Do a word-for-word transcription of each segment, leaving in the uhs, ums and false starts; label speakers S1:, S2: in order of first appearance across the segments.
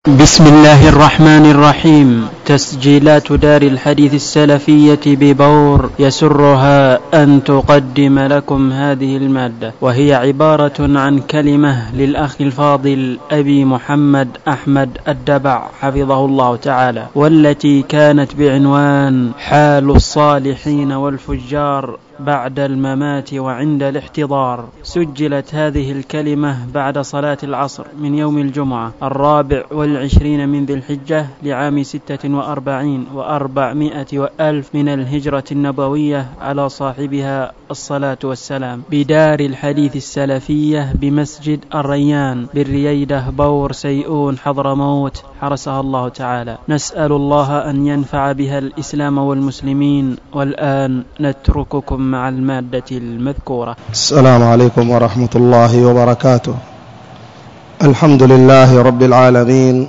S1: بسم الله الرحمن الرحيم. تسجيلات دار الحديث السلفية ببور يسرها أن تقدم لكم هذه المادة، وهي عبارة عن كلمة للأخ الفاضل أبي محمد أحمد الدبع حفظه الله تعالى، والتي كانت بعنوان حال الصالحين والفجار بعد الممات وعند الاحتضار. سجلت هذه الكلمة بعد صلاة العصر من يوم الجمعة الرابع والعشرين من ذي الحجة لعام ستة وأربعين وأربعمائة وألف من الهجرة النبوية على صاحبها الصلاة والسلام، بدار الحديث السلفية بمسجد الريان بالرييدة بور سيئون حضرموت حرسها الله تعالى. نسأل الله أن ينفع بها الإسلام والمسلمين. والآن نترككم مع المادة المذكورة.
S2: السلام عليكم ورحمة الله وبركاته. الحمد لله رب العالمين،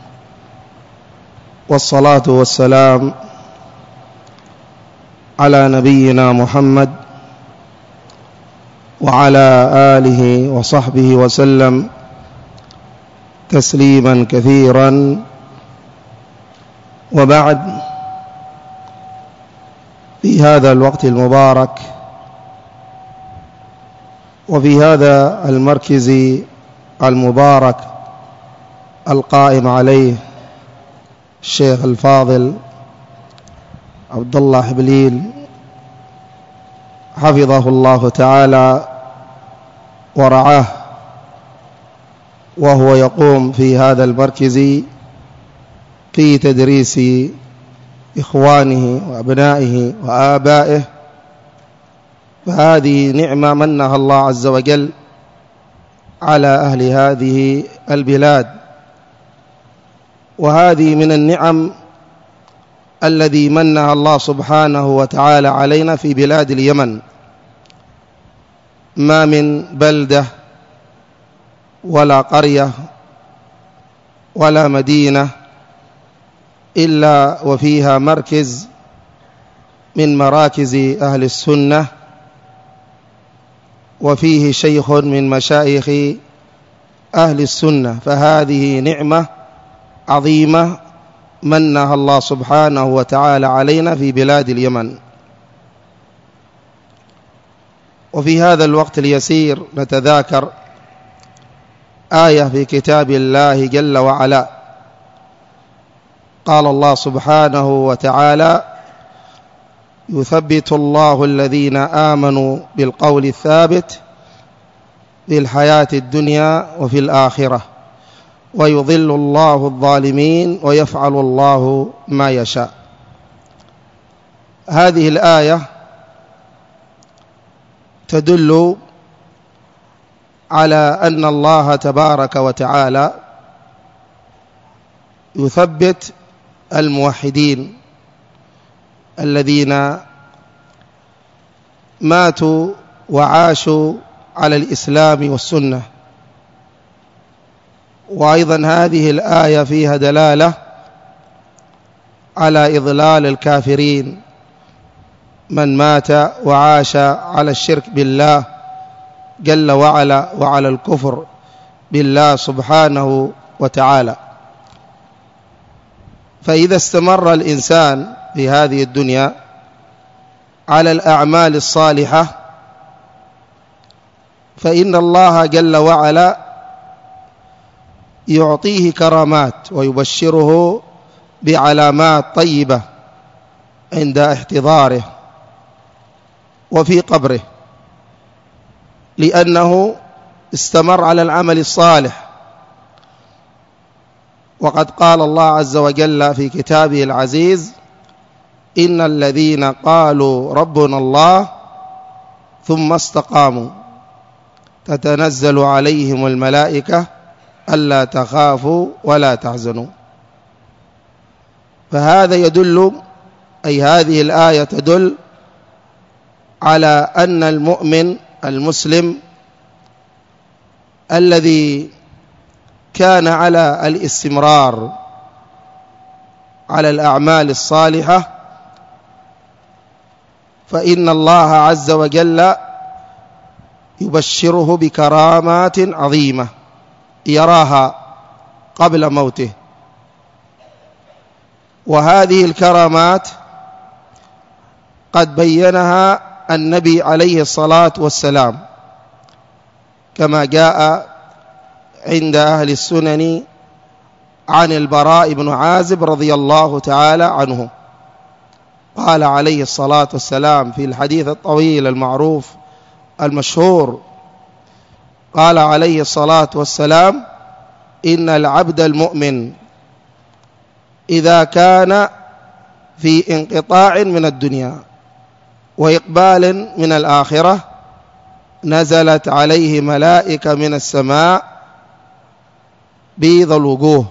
S2: والصلاة والسلام على نبينا محمد وعلى آله وصحبه وسلم تسليما كثيرا. وبعد، في هذا الوقت المبارك وفي هذا المركز المبارك القائم عليه الشيخ الفاضل عبد الله حبليل حفظه الله تعالى ورعاه، وهو يقوم في هذا المركز في تدريس إخوانه وأبنائه وآبائه، فهذه نعمة منها الله عز وجل على أهل هذه البلاد، وهذه من النعم الذي منها الله سبحانه وتعالى علينا في بلاد اليمن. ما من بلدة ولا قرية ولا مدينة إلا وفيها مركز من مراكز أهل السنة، وفيه شيخ من مشايخ أهل السنة، فهذه نعمة عظيمة منها الله سبحانه وتعالى علينا في بلاد اليمن. وفي هذا الوقت اليسير نتذاكر آية في كتاب الله جل وعلا. قال الله سبحانه وتعالى: يثبت الله الذين آمنوا بالقول الثابت في الحياة الدنيا وفي الآخرة ويضل الله الظالمين ويفعل الله ما يشاء. هذه الآية تدل على أن الله تبارك وتعالى يثبت الموحدين الذين ماتوا وعاشوا على الإسلام والسنة. وأيضا هذه الآية فيها دلالة على إضلال الكافرين، من مات وعاش على الشرك بالله جل وعلا وعلى الكفر بالله سبحانه وتعالى. فإذا استمر الإنسان في هذه الدنيا على الأعمال الصالحة فإن الله جل وعلا يعطيه كرامات ويبشره بعلامات طيبة عند احتضاره وفي قبره، لأنه استمر على العمل الصالح. وقد قال الله عز وجل في كتابه العزيز: إن الذين قالوا ربنا الله ثم استقاموا تتنزل عليهم الملائكة ألا تخافوا ولا تحزنوا. فهذا يدل، أي هذه الآية تدل على أن المؤمن المسلم الذي كان على الاستمرار على الأعمال الصالحة فإن الله عز وجل يبشره بكرامات عظيمة يراها قبل موته وهذه الكرامات قد بينها النبي عليه الصلاة والسلام كما جاء عند أهل السنن عن البراء بن عازب رضي الله تعالى عنه قال عليه الصلاة والسلام في الحديث الطويل المعروف المشهور، قال عليه الصلاة والسلام: إن العبد المؤمن إذا كان في انقطاع من الدنيا وإقبال من الآخرة نزلت عليه ملائكة من السماء بيض الوجوه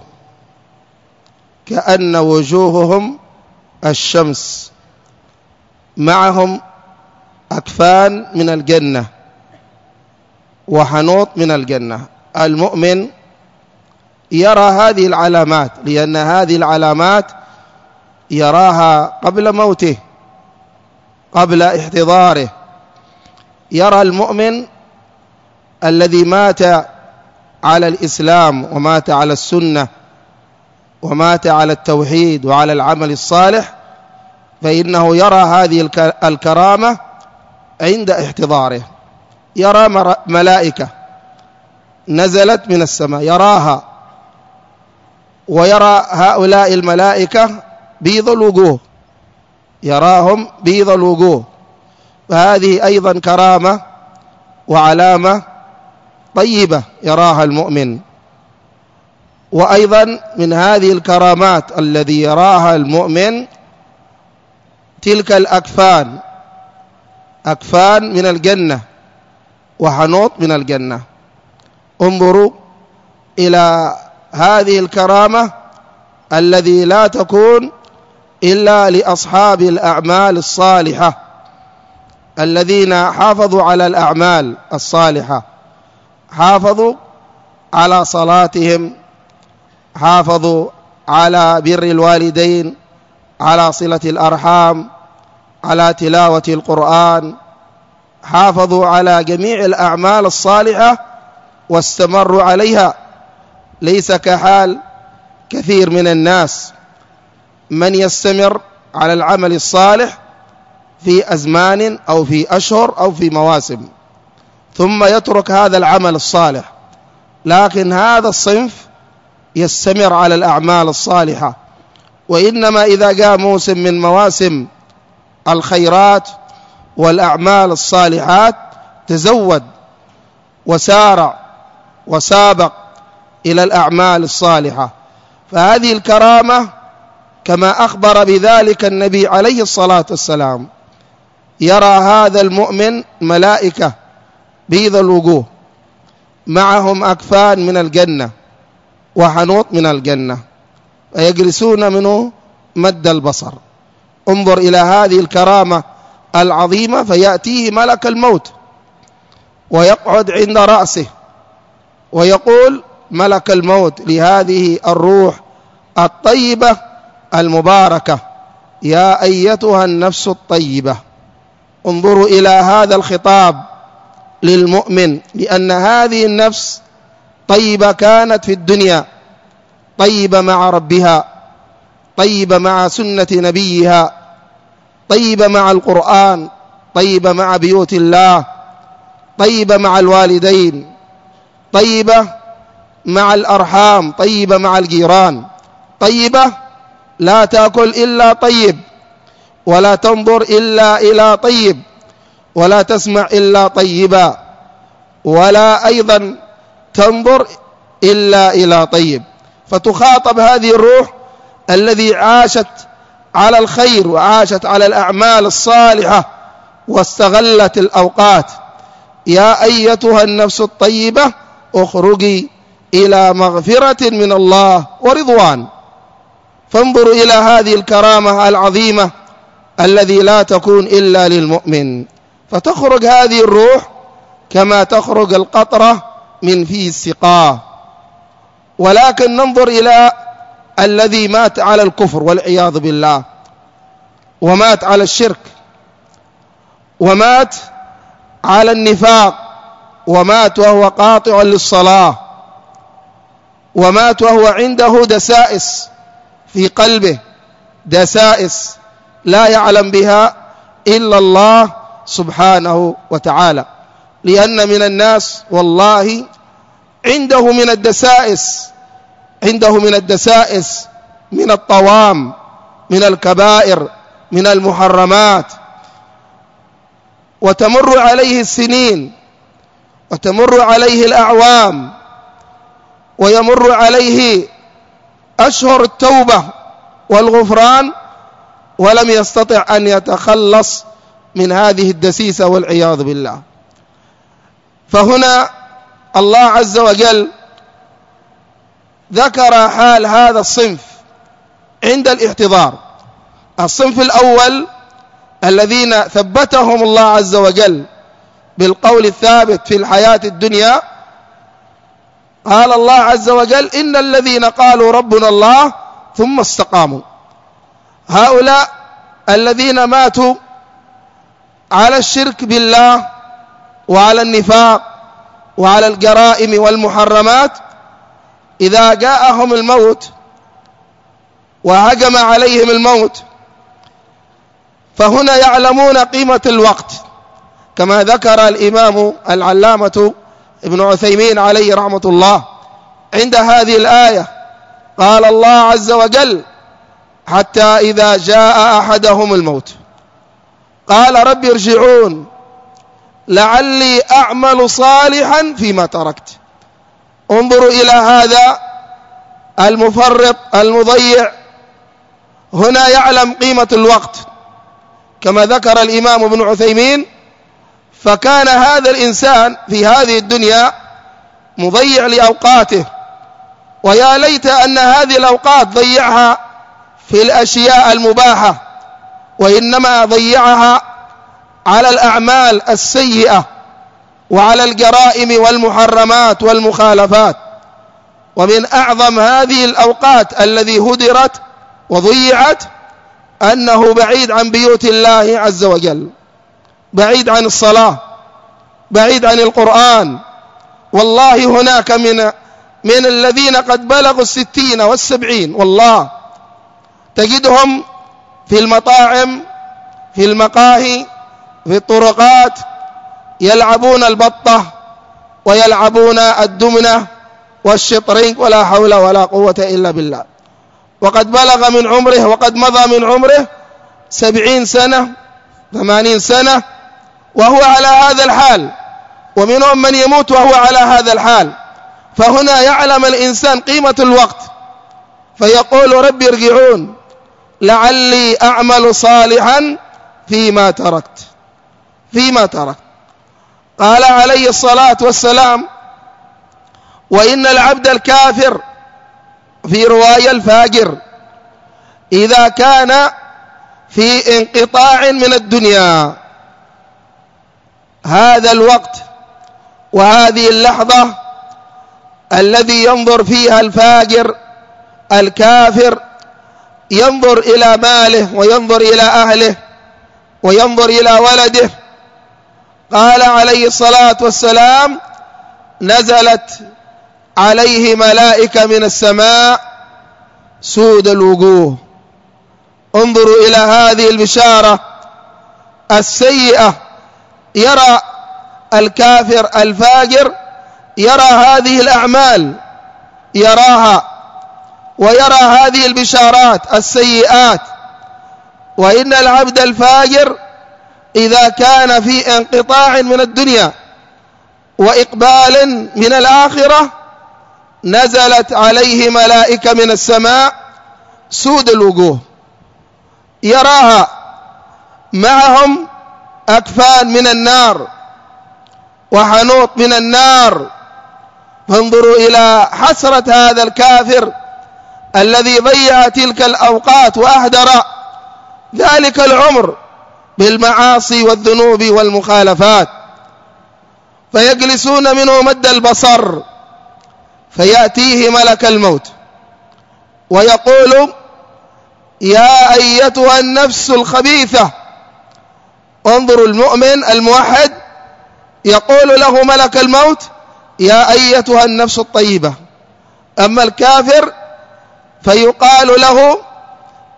S2: كأن وجوههم الشمس، معهم أكفان من الجنة وحنوط من الجنة. المؤمن يرى هذه العلامات، لأن هذه العلامات يراها قبل موته، قبل احتضاره. يرى المؤمن الذي مات على الإسلام ومات على السنة ومات على التوحيد وعلى العمل الصالح، فإنه يرى هذه الكرامة عند احتضاره. يرى ملائكة نزلت من السماء يراها، ويرى هؤلاء الملائكة بيض الوجوه، يراهم بيض الوجوه، فهذه أيضا كرامة وعلامة طيبة يراها المؤمن. وأيضا من هذه الكرامات الذي يراها المؤمن تلك الأكفان، أكفان من الجنة وحنوط من الجنة. انظروا إلى هذه الكرامة الذي لا تكون إلا لأصحاب الأعمال الصالحة الذين حافظوا على الأعمال الصالحة، حافظوا على صلاتهم، حافظوا على بر الوالدين، على صلة الأرحام، على تلاوة القرآن، حافظوا على جميع الأعمال الصالحة واستمروا عليها. ليس كحال كثير من الناس من يستمر على العمل الصالح في أزمان أو في أشهر أو في مواسم ثم يترك هذا العمل الصالح، لكن هذا الصنف يستمر على الأعمال الصالحة. وإنما إذا جاء موسم من مواسم الخيرات والأعمال الصالحات تزود وسارع وسابق إلى الأعمال الصالحة. فهذه الكرامة كما أخبر بذلك النبي عليه الصلاة والسلام، يرى هذا المؤمن ملائكة بيض الوجوه معهم أكفان من الجنة وحنوط من الجنة ويجلسون منه مد البصر. انظر إلى هذه الكرامة العظيمة، فيأتيه ملك الموت ويقعد عند رأسه ويقول ملك الموت لهذه الروح الطيبة المباركة: يا أيتها النفس الطيبة. انظروا إلى هذا الخطاب للمؤمن، لأن هذه النفس طيبة كانت في الدنيا، طيبة مع ربها، طيبة مع سنة نبيها، طيبة مع القرآن، طيبة مع بيوت الله، طيبة مع الوالدين، طيبة مع الأرحام، طيبة مع الجيران، طيبة لا تأكل إلا طيب، ولا تنظر إلا إلى طيب، ولا تسمع إلا طيبا، ولا أيضا تنظر إلا إلى طيب. فتخاطب هذه الروح الذي عاشت على الخير وعاشت على الأعمال الصالحة واستغلت الأوقات: يا أيتها النفس الطيبة اخرجي إلى مغفرة من الله ورضوان. فانظروا إلى هذه الكرامة العظيمة الذي لا تكون إلا للمؤمن. فتخرج هذه الروح كما تخرج القطرة من في السقاء. ولكن ننظر إلى الذي مات على الكفر والعياذ بالله، ومات على الشرك، ومات على النفاق، ومات وهو قاطع للصلاة، ومات وهو عنده دسائس في قلبه دسائس لا يعلم بها إلا الله سبحانه وتعالى. لأن من الناس والله عنده من الدسائس عنده من الدسائس من الطوام، من الكبائر، من المحرمات، وتمر عليه السنين وتمر عليه الأعوام ويمر عليه أشهر التوبة والغفران ولم يستطع أن يتخلص من هذه الدسيسة والعياذ بالله. فهنا الله عز وجل ذكر حال هذا الصنف عند الاحتضار. الصنف الأول الذين ثبتهم الله عز وجل بالقول الثابت في الحياة الدنيا، قال الله عز وجل: إن الذين قالوا ربنا الله ثم استقاموا. هؤلاء الذين ماتوا على الشرك بالله وعلى النفاق وعلى الجرائم والمحرمات، إذا جاءهم الموت وهجم عليهم الموت فهنا يعلمون قيمة الوقت، كما ذكر الإمام العلامة ابن عثيمين عليه رحمة الله عند هذه الآية. قال الله عز وجل: حتى إذا جاء أحدهم الموت قال رب ارجعون لعلي أعمل صالحا فيما تركت. انظروا إلى هذا المفرط المضيع، هنا يعلم قيمة الوقت كما ذكر الإمام ابن عثيمين. فكان هذا الإنسان في هذه الدنيا مضيع لأوقاته، ويا ليت أن هذه الأوقات ضيعها في الأشياء المباحة، وإنما ضيعها على الأعمال السيئة وعلى الجرائم والمحرمات والمخالفات. ومن أعظم هذه الأوقات الذي هدرت وضيعت أنه بعيد عن بيوت الله عز وجل، بعيد عن الصلاة، بعيد عن القرآن. والله هناك من من الذين قد بلغوا الستين والسبعين، والله تجدهم في المطاعم، في المقاهي، في الطرقات، يلعبون البطة ويلعبون الدمنة والشطرنج، ولا حول ولا قوة إلا بالله. وقد بلغ من عمره وقد مضى من عمره سبعين سنة ثمانين سنة وهو على هذا الحال، ومنهم من يموت وهو على هذا الحال. فهنا يعلم الإنسان قيمة الوقت فيقول رب ارجعون لعلي أعمل صالحا فيما تركت فيما تركت قال عليه الصلاة والسلام: وإن العبد الكافر، في رواية الفاجر، إذا كان في انقطاع من الدنيا، هذا الوقت وهذه اللحظة الذي ينظر فيها الفاجر الكافر، ينظر إلى ماله وينظر إلى أهله وينظر إلى ولده. قال عليه الصلاة والسلام: نزلت عليه ملائكة من السماء سود الوجوه. انظروا إلى هذه البشارة السيئة. يرى الكافر الفاجر يرى هذه الأعمال، يراها ويرى هذه البشارات السيئات. وإن العبد الفاجر إذا كان في انقطاع من الدنيا وإقبال من الآخرة، نزلت عليه ملائكة من السماء سود الوجوه، يراها معهم أكفان من النار وحنوط من النار. فانظروا إلى حسرة هذا الكافر الذي ضيع تلك الأوقات وأهدر ذلك العمر بالمعاصي والذنوب والمخالفات. فيجلسون منه مد البصر، فيأتيه ملك الموت ويقول: يا أيتها النفس الخبيثة. انظروا المؤمن الموحد يقول له ملك الموت: يا أيتها النفس الطيبة. أما الكافر فيقال له: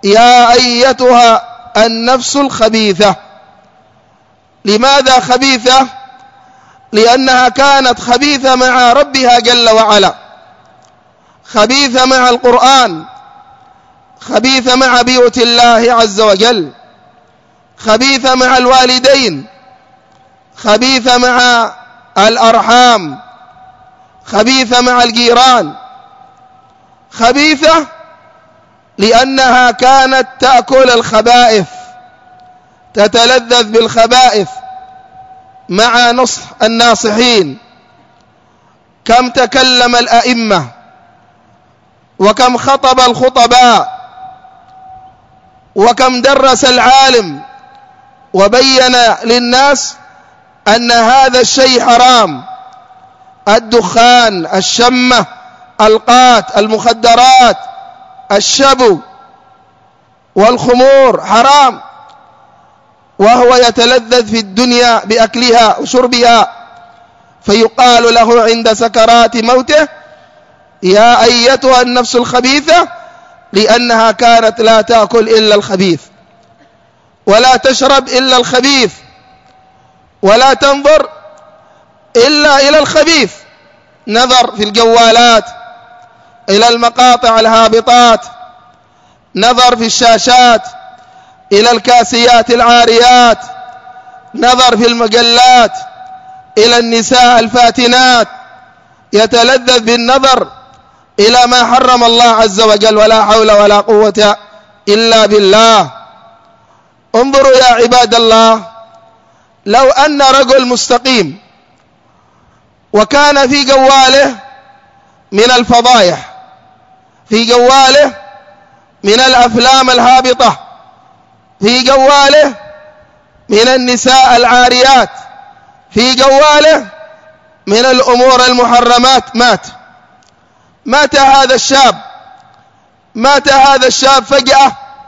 S2: يا أيتها النفس الخبيثة. لماذا خبيثة؟ لأنها كانت خبيثة مع ربها جل وعلا، خبيثة مع القرآن، خبيثة مع بيوت الله عز وجل، خبيثة مع الوالدين، خبيثة مع الأرحام، خبيثة مع الجيران، خبيثة لأنها كانت تأكل الخبائث، تتلذذ بالخبائث مع نصح الناصحين. كم تكلم الأئمة وكم خطب الخطباء وكم درس العالم وبين للناس أن هذا الشيء حرام. الدخان، الشمة، القات، المخدرات، الشبو والخمور حرام، وهو يتلذذ في الدنيا بأكلها وشربها، فيقال له عند سكرات موته: يا أيتها النفس الخبيثة، لأنها كانت لا تأكل إلا الخبيث، ولا تشرب إلا الخبيث، ولا تنظر إلا إلى الخبيث. نظر في الجوالات إلى المقاطع الهابطات، نظر في الشاشات إلى الكاسيات العاريات، نظر في المجلات إلى النساء الفاتنات، يتلذذ بالنظر إلى ما حرم الله عز وجل، ولا حول ولا قوة إلا بالله. انظروا يا عباد الله، لو أن رجل مستقيم وكان في جواله من الفضايح، في جواله من الأفلام الهابطة، في جواله من النساء العاريات، في جواله من الأمور المحرمات، مات مات هذا الشاب مات هذا الشاب فجأة،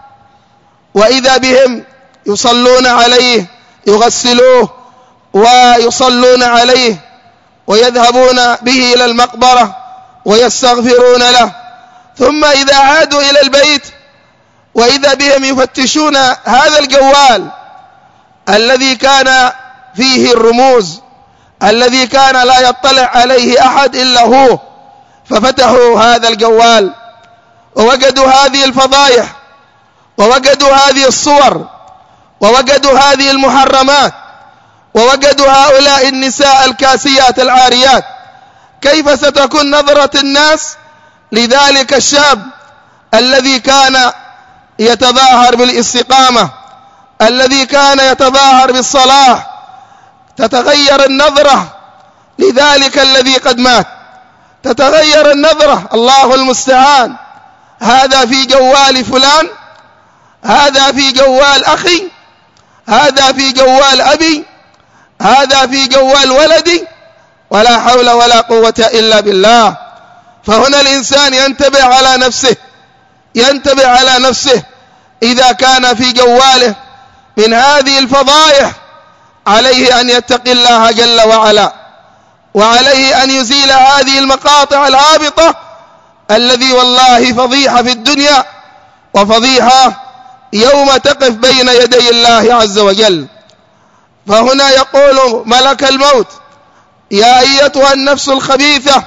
S2: وإذا بهم يصلون عليه، يغسلوه ويصلون عليه ويذهبون به إلى المقبرة ويستغفرون له. ثم إذا عادوا إلى البيت وإذا بهم يفتشون هذا الجوال الذي كان فيه الرموز، الذي كان لا يطلع عليه أحد إلا هو، ففتحوا هذا الجوال ووجدوا هذه الفضايح، ووجدوا هذه الصور، ووجدوا هذه المحرمات، ووجدوا هؤلاء النساء الكاسيات العاريات. كيف ستكون نظرة الناس لذلك الشاب الذي كان يتظاهر بالاستقامة، الذي كان يتظاهر بالصلاح؟ تتغير النظرة لذلك الذي قد مات، تتغير النظرة. الله المستعان. هذا في جوال فلان، هذا في جوال أخي، هذا في جوال أبي، هذا في جوال ولدي، ولا حول ولا قوة إلا بالله. فهنا الإنسان ينتبه على نفسه، ينتبه على نفسه. إذا كان في جواله من هذه الفضائح عليه أن يتقي الله جل وعلا، وعليه أن يزيل هذه المقاطع الهابطة الذي والله فضيحة في الدنيا وفضيحة يوم تقف بين يدي الله عز وجل. فهنا يقول ملك الموت: يا أيتها النفس الخبيثة،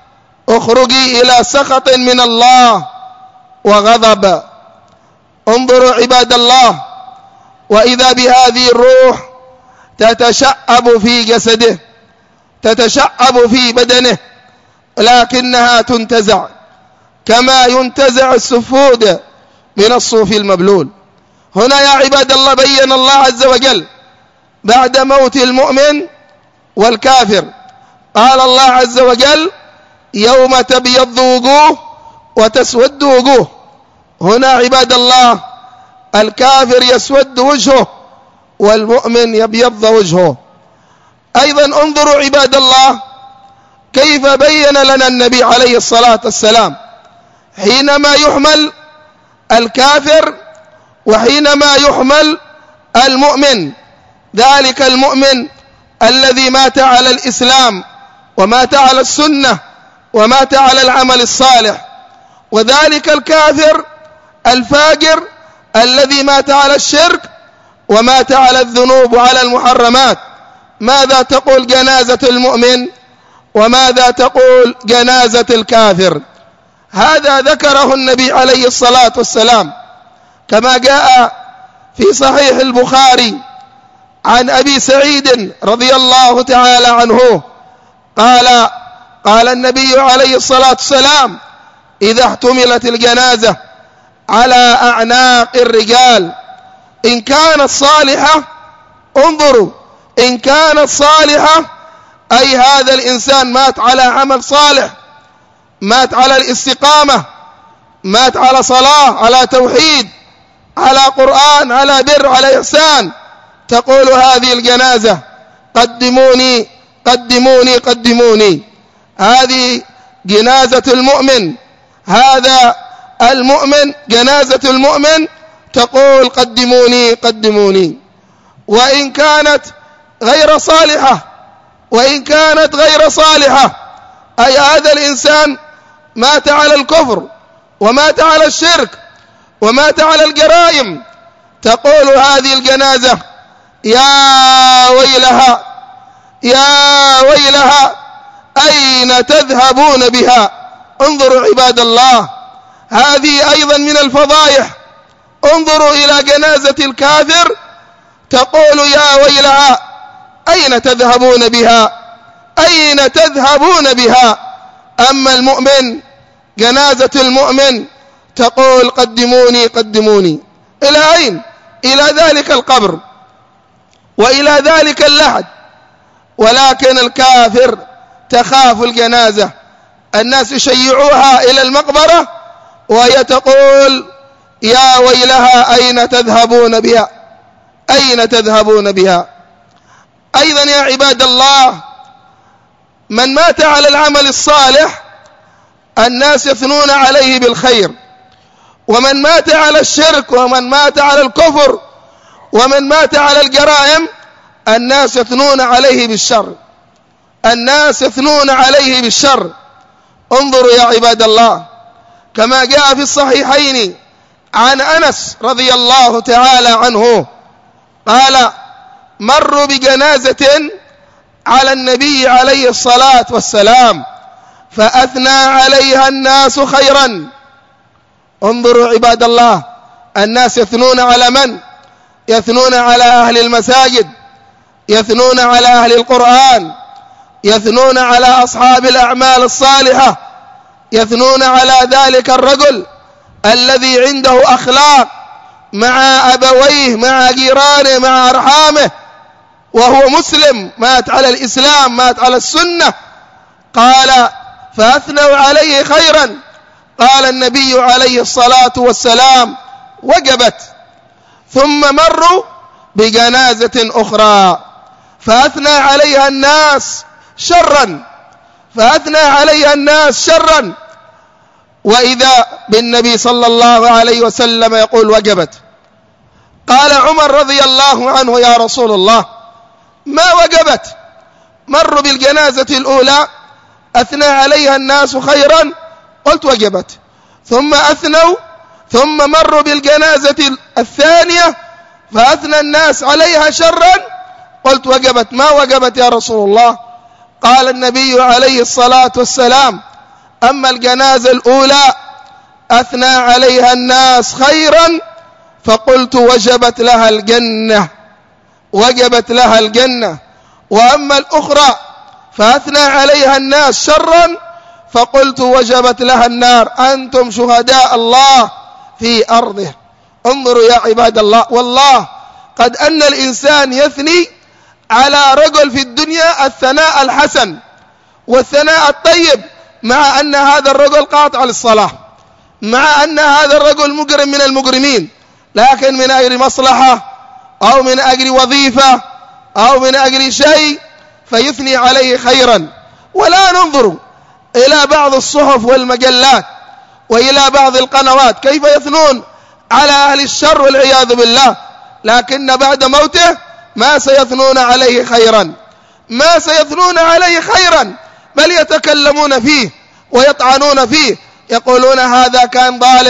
S2: اخرجي إلى سخط من الله وغضب. انظروا عباد الله، وإذا بهذه الروح تتشعب في جسده، تتشعب في بدنه، لكنها تنتزع كما ينتزع السفود من الصوف المبلول. هنا يا عباد الله بين الله عز وجل بعد موت المؤمن والكافر، قال الله عز وجل: يوم تبيض وجوه وتسود وجوه. هنا عباد الله الكافر يسود وجهه والمؤمن يبيض وجهه. أيضا انظروا عباد الله كيف بين لنا النبي عليه الصلاة والسلام حينما يحمل الكافر وحينما يحمل المؤمن، ذلك المؤمن الذي مات على الإسلام ومات على السنة ومات على العمل الصالح، وذلك الكافر الفاجر الذي مات على الشرك ومات على الذنوب وعلى المحرمات. ماذا تقول جنازة المؤمن وماذا تقول جنازة الكافر؟ هذا ذكره النبي عليه الصلاة والسلام كما جاء في صحيح البخاري عن أبي سعيد رضي الله تعالى عنه قال قال النبي عليه الصلاة والسلام: إذا احتملت الجنازة على أعناق الرجال إن كانت صالحة، انظروا، إن كانت صالحة أي هذا الإنسان مات على عمل صالح، مات على الاستقامة، مات على صلاة، على توحيد، على قرآن، على بر، على إحسان، تقول هذه الجنازة: قدموني قدموني قدموني. هذه جنازة المؤمن، هذا المؤمن، جنازة المؤمن تقول: قدموني قدموني. وإن كانت غير صالحة، وإن كانت غير صالحة أي هذا الإنسان مات على الكفر ومات على الشرك ومات على الجرائم، تقول هذه الجنازة: يا ويلها يا ويلها أين تذهبون بها؟ انظروا عباد الله، هذه أيضا من الفضائح. انظروا إلى جنازة الكافر تقول: يا ويلها أين تذهبون بها؟ أين تذهبون بها؟ أما المؤمن، جنازة المؤمن تقول: قدموني قدموني. إلى أين؟ إلى ذلك القبر وإلى ذلك اللحد. ولكن الكافر تخاف الجنازة، الناس يشيعوها إلى المقبرة وهي تقول: يا ويلها أين تذهبون بها؟ أين تذهبون بها؟ أيضا يا عباد الله، من مات على العمل الصالح الناس يثنون عليه بالخير، ومن مات على الشرك ومن مات على الكفر ومن مات على الجرائم الناس يثنون عليه بالشر، الناس يثنون عليه بالشر. انظروا يا عباد الله كما جاء في الصحيحين عن أنس رضي الله تعالى عنه قال: مروا بجنازة على النبي عليه الصلاة والسلام فأثنى عليها الناس خيرا. انظروا عباد الله، الناس يثنون على من؟ يثنون على أهل المساجد، يثنون على أهل القرآن، يثنون على أصحاب الأعمال الصالحة، يثنون على ذلك الرجل الذي عنده أخلاق مع أبويه، مع جيرانه، مع أرحامه، وهو مسلم، مات على الإسلام، مات على السنة. قال: فأثنوا عليه خيرا. قال النبي عليه الصلاة والسلام: وجبت. ثم مروا بجنازة أخرى فأثنى عليها الناس شرا، فأثنى عليها الناس شرا، وإذا بالنبي صلى الله عليه وسلم يقول: وجبت. قال عمر رضي الله عنه: يا رسول الله، ما وجبت؟ مروا بالجنازة الأولى أثنى عليها الناس خيرا، قلت: وجبت. ثم أثنوا، ثم مروا بالجنازة الثانية فأثنى الناس عليها شرا، قلت: وجبت. ما وجبت يا رسول الله؟ قال النبي عليه الصلاة والسلام: أما الجنازة الأولى أثنى عليها الناس خيرا فقلت: وجبت لها الجنة، وجبت لها الجنة. وأما الأخرى فأثنى عليها الناس شرا فقلت: وجبت لها النار. أنتم شهداء الله في أرضه. انظروا يا عباد الله، والله قد أن الإنسان يثني على رجل في الدنيا الثناء الحسن والثناء الطيب، مع أن هذا الرجل قاطع للصلاة، مع أن هذا الرجل مجرم من المجرمين، لكن من أجل مصلحة أو من أجل وظيفة أو من أجل شيء فيثني عليه خيرا. ولا ننظر إلى بعض الصحف والمجلات وإلى بعض القنوات كيف يثنون على أهل الشر والعياذ بالله، لكن بعد موته ما سيثنون عليه خيرا، ما سيثنون عليه خيرا، بل يتكلمون فيه ويطعنون فيه، يقولون هذا كان ظالم،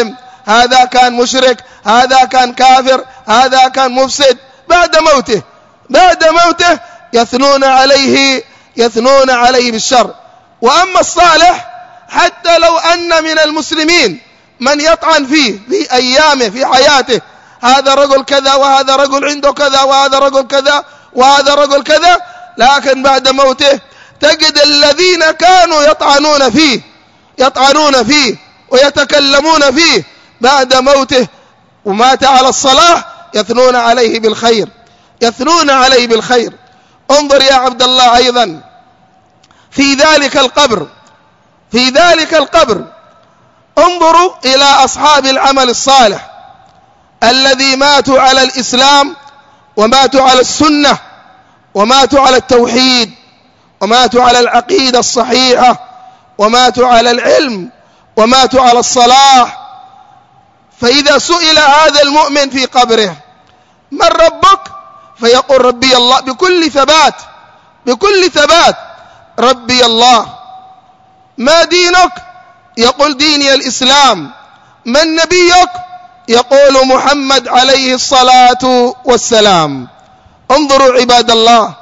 S2: هذا كان مشرك، هذا كان كافر، هذا كان مفسد. بعد موته بعد موته يثنون عليه يثنون عليه بالشر. وأما الصالح حتى لو أن من المسلمين من يطعن فيه في أيامه في حياته، هذا رجل كذا وهذا رجل عنده كذا وهذا رجل كذا وهذا رجل كذا، لكن بعد موته تجد الذين كانوا يطعنون فيه يطعنون فيه ويتكلمون فيه بعد موته ومات على الصلاح يثنون عليه بالخير يثنون عليه بالخير. انظر يا عبد الله أيضا في ذلك القبر في ذلك القبر انظروا إلى أصحاب العمل الصالح الذي ماتوا على الإسلام وماتوا على السنة وماتوا على التوحيد وماتوا على العقيدة الصحيحة وماتوا على العلم وماتوا على الصلاح. فإذا سئل هذا المؤمن في قبره من ربك فيقول ربي الله بكل ثبات بكل ثبات ربي الله. ما دينك؟ يقول ديني الإسلام. من نبيك؟ يقول محمد عليه الصلاة والسلام. انظروا عباد الله.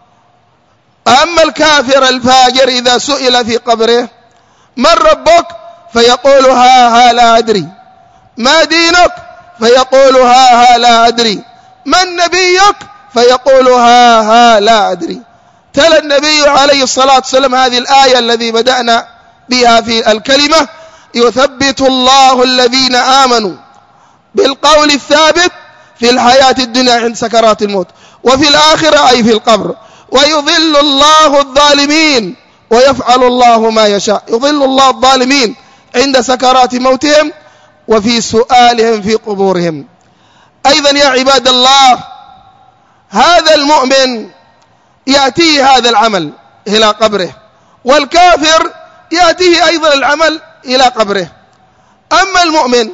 S2: أما الكافر الفاجر إذا سئل في قبره من ربك فيقول ها ها لا أدري. ما دينك؟ فيقول ها ها لا أدري. من نبيك؟ فيقول ها ها لا أدري. تلا النبي عليه الصلاة والسلام هذه الآية الذي بدأنا بها في الكلمة: يثبت الله الذين آمنوا بالقول الثابت في الحياة الدنيا عند سكرات الموت وفي الآخرة أي في القبر، ويضل الله الظالمين ويفعل الله ما يشاء. يضل الله الظالمين عند سكرات موتهم وفي سؤالهم في قبورهم. أيضا يا عباد الله هذا المؤمن يأتيه هذا العمل إلى قبره، والكافر يأتيه أيضا العمل إلى قبره. أما المؤمن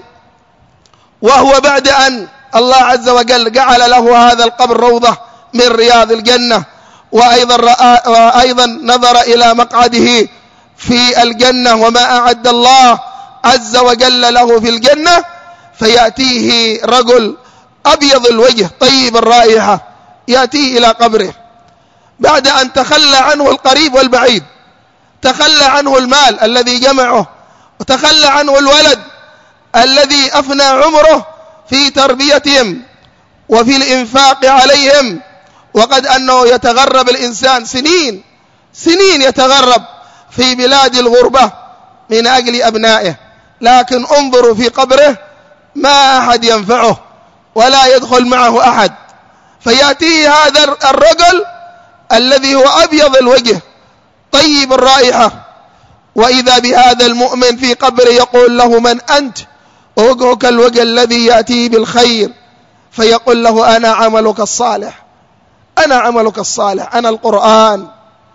S2: وهو بعد أن الله عز وجل جعل له هذا القبر روضة من رياض الجنة، وأيضا, وأيضا نظر إلى مقعده في الجنة وما أعد الله عز وجل له في الجنة، فيأتيه رجل أبيض الوجه طيب الرائحة يأتيه إلى قبره بعد أن تخلى عنه القريب والبعيد، تخلى عنه المال الذي جمعه، وتخلى عنه الولد الذي أفنى عمره في تربيتهم وفي الإنفاق عليهم، وقد أنه يتغرب الإنسان سنين سنين يتغرب في بلاد الغربة من أجل أبنائه، لكن انظروا في قبره ما أحد ينفعه ولا يدخل معه أحد. فيأتيه هذا الرجل الذي هو أبيض الوجه طيب الرائحة، وإذا بهذا المؤمن في قبره يقول له من أنت؟ ووجهك الوجه الذي يأتيه بالخير، فيقول له أنا عملك الصالح أنا عملك الصالح أنا القرآن،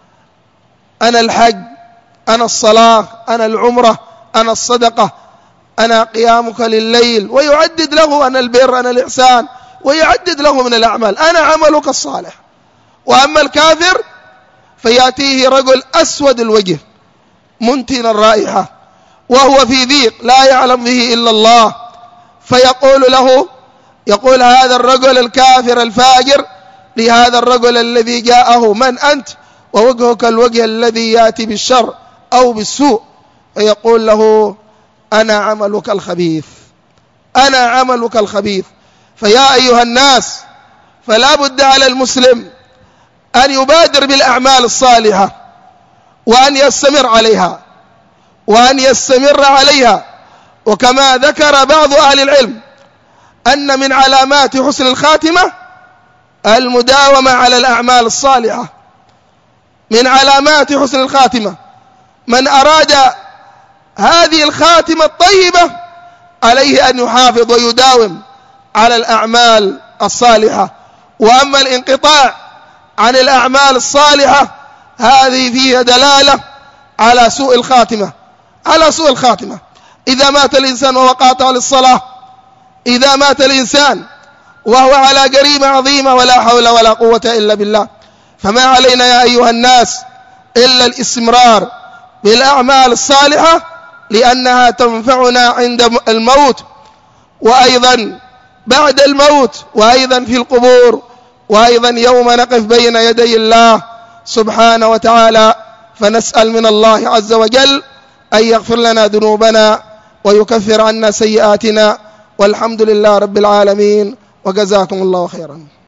S2: أنا الحج، أنا الصلاة، أنا العمرة، أنا الصدقة، أنا قيامك لليل، ويعدد له أنا البر، أنا الإحسان، ويعدد له من الأعمال، أنا عملك الصالح. وأما الكافر فيأتيه رجل أسود الوجه منتن الرائحة وهو في ضيق لا يعلم به إلا الله، فيقول له يقول هذا الرجل الكافر الفاجر لهذا الرجل الذي جاءه من أنت؟ ووجهك الوجه الذي يأتي بالشر أو بالسوء، فيقول له أنا عملك الخبيث أنا عملك الخبيث. فيا أيها الناس فلا بد على المسلم أن يبادر بالأعمال الصالحة وأن يستمر عليها وأن يستمر عليها وكما ذكر بعض أهل العلم أن من علامات حسن الخاتمة المداومة على الأعمال الصالحة. من علامات حسن الخاتمة من أراد هذه الخاتمة الطيبة عليه أن يحافظ ويداوم على الأعمال الصالحة. وأما الانقطاع عن الأعمال الصالحة هذه فيها دلالة على سوء الخاتمة على سوء الخاتمة. إذا مات الإنسان وهو قاطع للصلاة، إذا مات الإنسان وهو على جريمة عظيمة ولا حول ولا قوة إلا بالله، فما علينا يا أيها الناس إلا الاستمرار بالأعمال الصالحة، لأنها تنفعنا عند الموت وأيضا بعد الموت، وأيضا في القبور، وأيضا يوم نقف بين يدي الله سبحانه وتعالى. فنسأل من الله عز وجل أن يغفر لنا ذنوبنا ويكفر عنا سيئاتنا، والحمد لله رب العالمين، وجزاكم الله خيرا.